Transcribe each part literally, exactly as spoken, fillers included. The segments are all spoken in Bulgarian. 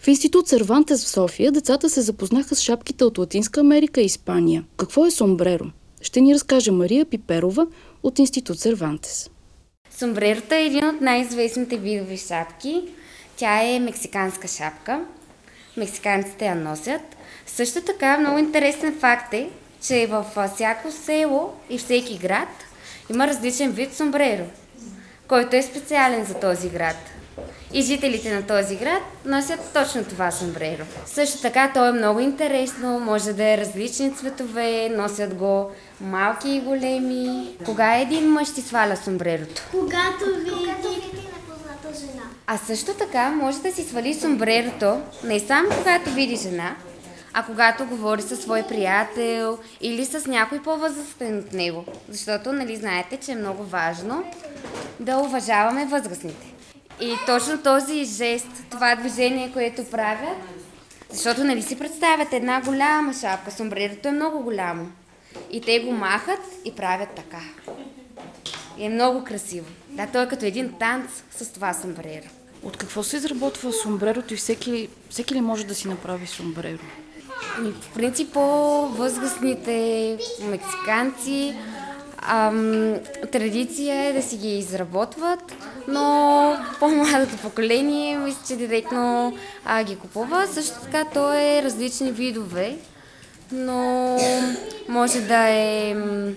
В Институт Сервантес в София децата се запознаха с шапките от Латинска Америка и Испания. Какво е сомбреро? Ще ни разкаже Мария Пиперова от Институт Сервантес. Сомбрерото е един от най-известните видове шапки. Тя е мексиканска шапка. Мексиканците я носят. Също така много интересен факт е, че във всяко село и всеки град има различен вид сомбреро, който е специален за този град. И жителите на този град носят точно това сомбреро. Също така то е много интересно, може да е различни цветове, носят го малки и големи. Кога един мъж ти сваля сомбрерото? Когато види непозната жена. А също така може да си свали сомбрерото не само когато види жена, а когато говори със свой приятел или с някой по-възрастен от него. Защото, нали знаете, че е много важно да уважаваме възрастните. И точно този жест, това движение, което правят, защото нали си представят една голяма шапка, сомбрерото е много голямо. И те го махат и правят така. И е много красиво. Да, той е като един танц с това сомбреро. От какво се изработва сомбрерото и всеки, всеки ли може да си направи сомбреро? В принцип, по-възрастните мексиканци ам, традиция е да си ги изработват, но по-младото поколение мисля, че директно а, ги купува. Също така то е различни видове, но може да е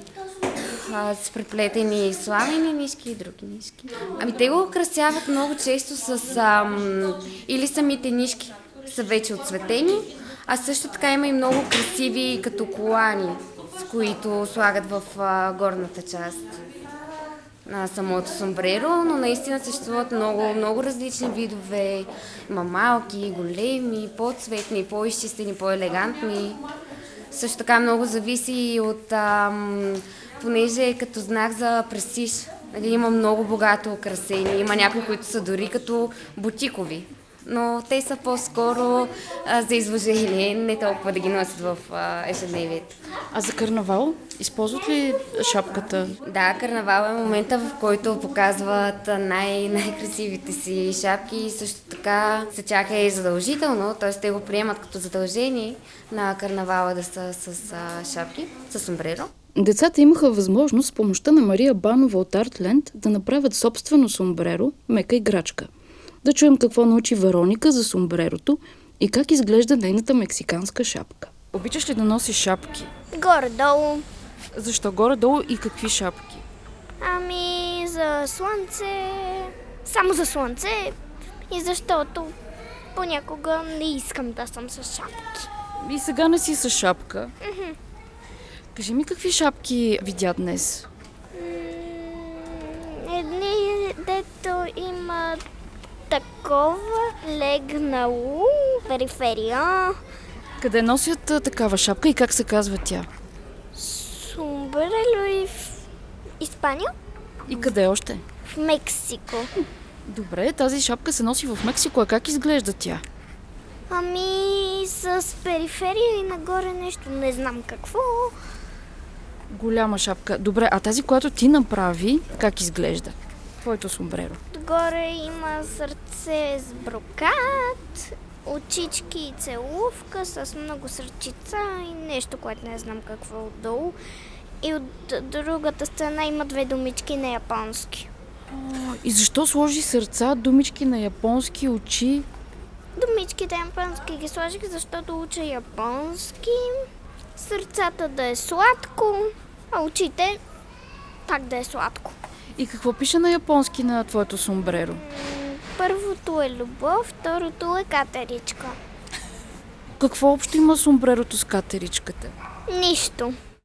а, с преплетени сламени нишки и други нишки. Ами те го украсяват много често с ам, или самите нишки са вече отцветени, а също така има и много красиви като колани, с които слагат в а, горната част на самото сомбреро, но наистина съществуват много, много различни видове. Има малки, големи, по-цветни, по-изчистени, по-елегантни. Също така много зависи и от, ам, понеже е като знак за престиж. Нали, има много богато украсени, има някои, които са дори като бутикови. Но те са по-скоро а, за изложение, не толкова да ги носят в а, ежедневието. А за карнавал използват ли шапката? Да, карнавал е момента, в който показват най- най-красивите си шапки и също така за тях е задължително, т.е. те го приемат като задължение на карнавала да са с а, шапки, с сомбреро. Децата имаха възможност с помощта на Мария Банова от Артленд да направят собствено сомбреро, мека играчка. Да чуем какво научи Вероника за сомбрерото и как изглежда нейната мексиканска шапка. Обичаш ли да носиш шапки? Горе-долу. Защо горе-долу и какви шапки? Ами за слънце, само за слънце и защото понякога не искам да съм с шапки. И сега не си с шапка. Mm-hmm. Кажи ми какви шапки видя днес? М- едни, дето имат такова легнало, периферия. Къде носят а, такава шапка и как се казва тя? Сомбрело и в Испания? И къде още? В Мексико. Добре, тази шапка се носи в Мексико, а как изглежда тя? Ами с периферия и нагоре нещо, не знам какво. Голяма шапка. Добре, а тази, която ти направи, как изглежда? Твоето сомбреро. Отгоре има сърце с брокат, очички и целувка с много сърчица и нещо, което не знам какво отдолу. И от другата страна има две думички на японски. И защо сложи сърца, думички на японски, очи? Думичките японски ги сложих, защото уча японски. Сърцата да е сладко, а очите пак да е сладко. И какво пише на японски на твоето сомбреро? Първото е любов, второто е катеричка. Какво общо има сомбрерото с катеричката? Нищо.